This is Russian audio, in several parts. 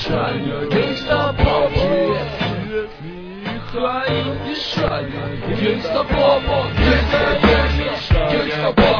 Мишаня, гангста папа, Михаил Мишаня, гангста папа, гангста папа,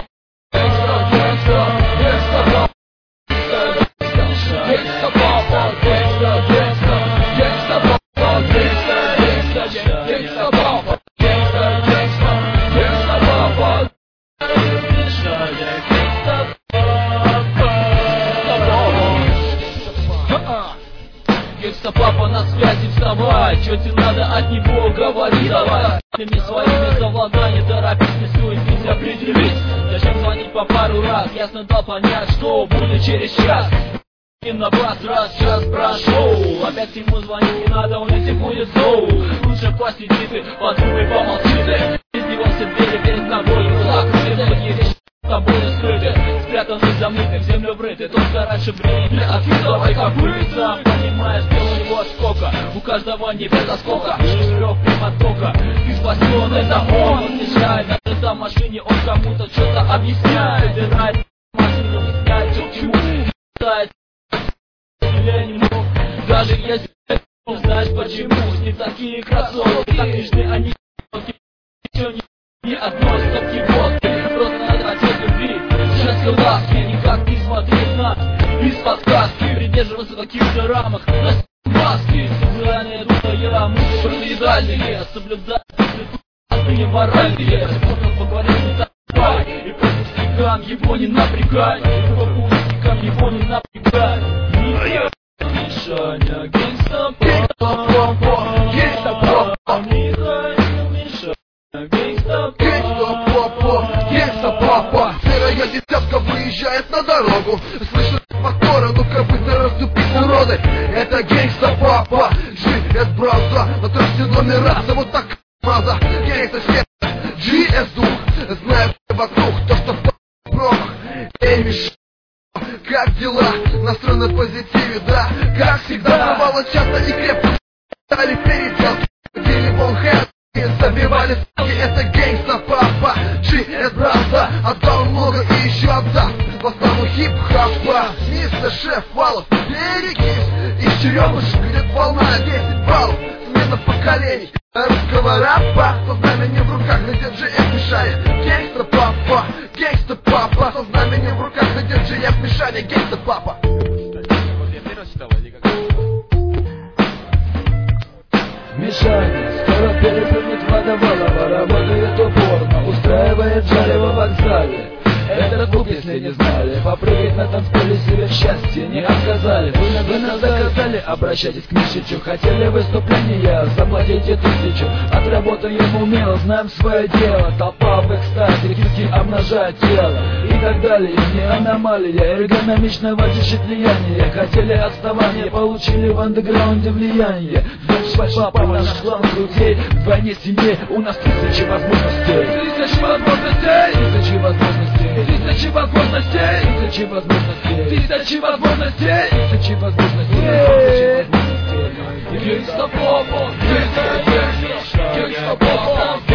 папа на связи, вставай, чё тебе надо от него, говори давай. Ты своими совладай, не торопись, не суетись, определись. Зачем звонить по пару раз, ясно дал понять, что будет через час. И на бас раз, час прошел, опять ему звонить не надо, он этим будет зло. Лучше посиди ты, подумай, помолчи ты. Если он все двери перед тобой, и закрыты, многие вещи с тобой скрыты, спрятаны, замыты, в землю врыты. Только раньше времени отвидывай копытца. Понимаешь, дело его сколько, у каждого не без оскока. Шлёк прямотока, ты спасён, это он съезжает. Даже за машине он кому-то что-то объясняет. Собирает машину, объясняет, что к чему. Даже если не знаешь почему, с ним такие кроссовки, так лишны они еще ни одной стопки водки. Просто надо хотеть любви, женской ласки, никак не смотреть на из-под каски, придерживаться каких-то рамок, носить маски. Социальные душа мысли параноидальные, соблюдать простые моральные. Можно поговорить не так, и по пустякам его не напрягай, и по пустякам его не напрягай. Мишаня, гангста папа, гангста папа, Михаил Мишаня, гангста папа, гангста папа. Серая десятка выезжает на дорогу, слышит по сторону, как быстро расступить народы. Это гангста папа, GS браза, на трассе номера, вот так маза. Гангста свет, GS дух, знаю вокруг, то что в промах. Эй, Миша, как дела? Настроен на позитиве, да? Как всегда, бывало часто и крепко стали переделки, телефон хэт и забивали ставки. Это гангста папа, GS браза, отдал много и еще отдаст в основу хип-хопа. Мистер Шеф Валов, берегись, из черемушек где волна 10 баллов. Смена поколений русского рэпа, со знаменем в руках на DJF Мишаня. Гангста папа, гангста папа, со знаменем в руках на DJF Мишаня. Гангста папа. Мишаня скоро переплюнет водовалова, работает упорно, устраивает жарево в вокзале. Этот клуб, если не знали, попрыгать на танцполе себе в счастье не отказали. Вы нас заказали, обращайтесь к Мишичу. Хотели выступления, заплатите 1000. Отработаем умело, знаем свое дело. Толпа в экстазе, киски обнажает тело и так далее. Не аномалия, эргономичное воздействие влияние. Хотели отставания, получили в андеграунде влияние. Значит, папа наш главный людей, вдвойне сильнее, у нас 1000 возможностей. 1000 возможностей, 1000 возможностей. 1000 возможностей, 1000 возможностей, 1000 возможностей, 1000 возможностей. Гангста папа, гангста папа.